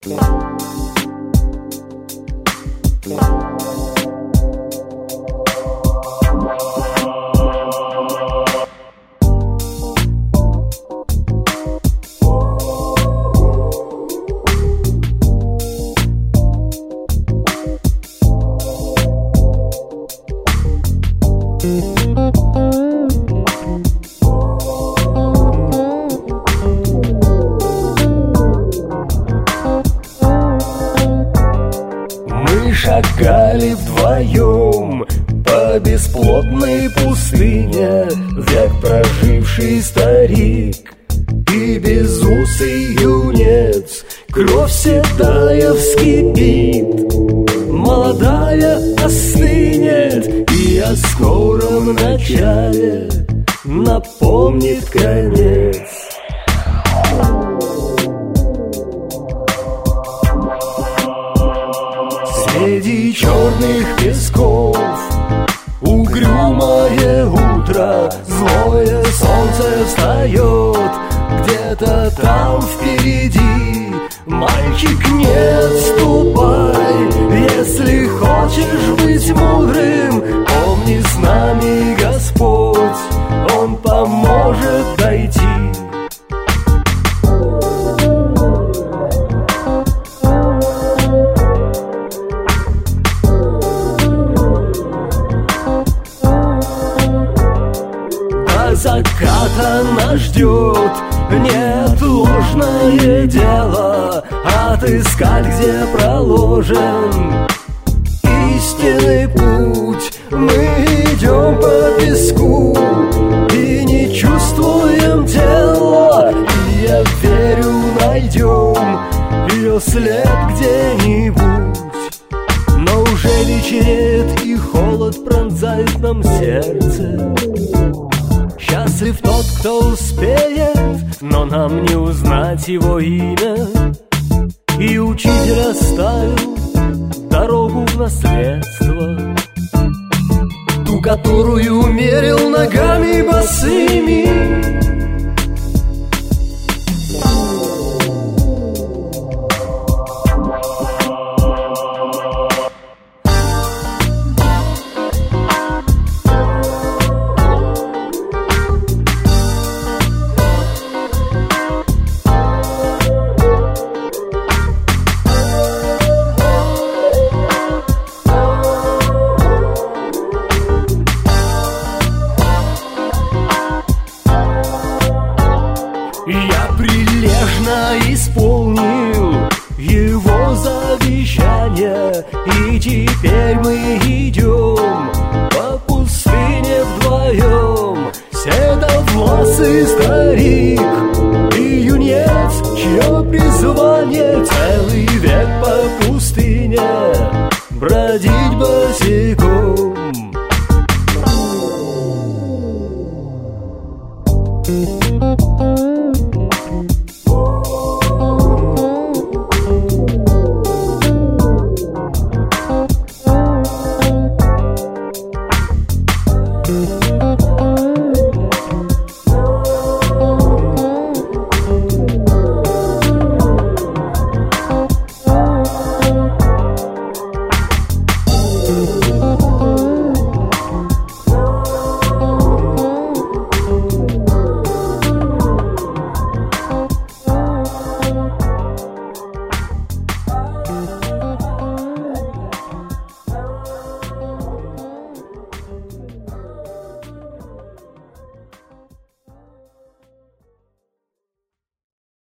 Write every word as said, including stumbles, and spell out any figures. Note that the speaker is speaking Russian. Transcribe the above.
Шагали вдвоем по бесплодной пустыне, век проживший старик и безусый юнец. Кровь седая вскипит, молодая остынет, и о скором начале напомнит конец. Среди черных песков угрюмое утро, злое солнце встает где-то там впереди. Мальчик, не отступай, если хочешь быть мудрым, помни, с нами Господь, Он поможет дойти. Заката нас ждет неотложное дело, отыскать, где проложен истинный путь. Мы идем по песку и не чувствуем тела, и я верю, найдем ее след где-нибудь. Но уже вечереет, и холод пронзает нам сердце. Счастлив тот, кто успеет, но нам не узнать его имя. И учитель оставил дорогу в наследство, ту, которую мерил ногами босыми. Я прилежно исполнил его завещание, и теперь мы идем по пустыне вдвоем. Седовласый старик и юнец, чье призвание целый век по пустыне бродить босиком.